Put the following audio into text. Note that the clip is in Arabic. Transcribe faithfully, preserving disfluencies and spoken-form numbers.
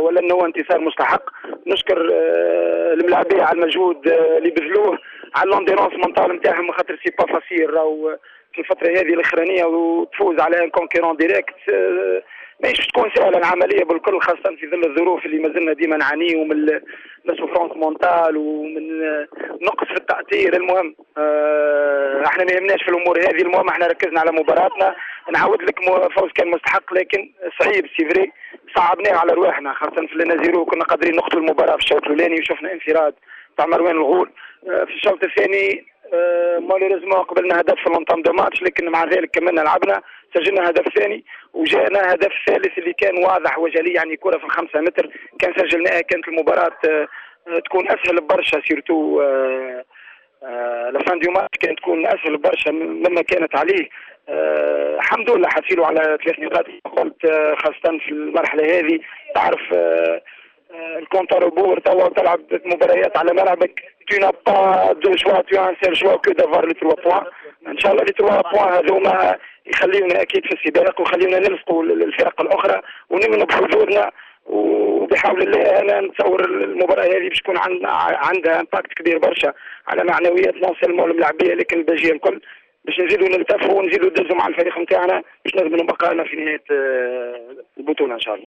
ولا هو انتصار مستحق. نشكر الملاعبيه على المجهود اللي بذلوه، على لونديرونس مونتال نتاعهم، خاطر سي با فاسيل راهو في الفتره هذه الاخرانيه وتفوز على ان كونكيرون ديريكت ماهيش تكون سهله العمليه بالكل، خاصه في ظل الظروف اللي مازلنا ديما نعانيو من لا سوفرونس مونتال ومن نقص في التاثير. المهم اه احنا ما يهمناش في الامور هذه، المهم احنا ركزنا على مباراتنا. نعاود لك فوز كان مستحق لكن صعيب سي فري، صعبناه على رواحنا خاصه في النازيرو. كنا قادرين نقتلوا المباراه في الشوط الاولاني وشفنا انفراد تاع مروان الغول. اه في الشوط الثاني اه مالوريزمون قبلنا هدف في لونطام دو ماتش، لكن مع ذلك كملنا لعبنا، سجلنا هدف ثاني وجاءنا هدف ثالث اللي كان واضح وجلي، يعني كرة في الخمسة متر كان سجلناها كانت المباراة تكون أسهل برشا، سيرتو لافان ديو ماتش كانت تكون أسهل برشا مما كانت عليه. الحمد لله حصلوا على ثلاث نقاط قلت، خاصة في المرحلة هذه تعرف الكونتر بور توا تلعب مباريات على ملعبك، tu n'as pas deux choix, tu as un seul choix que d'avoir les trois points. ان شاء الله les trois points هذوما يخليونا اكيد في السباق ويخليونا نلصقوا الفرق الاخرى ونمنوا بحضورنا، وبحول الله انا نتصور المباراه هذه باش تكون عندها امباكت كبير برشا على معنويات نون سيلمون الملاعبيه لكن الباجيه الكل، باش نزيدوا نلتفوا ونزيدوا ندزوا مع الفريق نتاعنا باش نضمنوا بقائنا في نهايه البطوله ان شاء الله.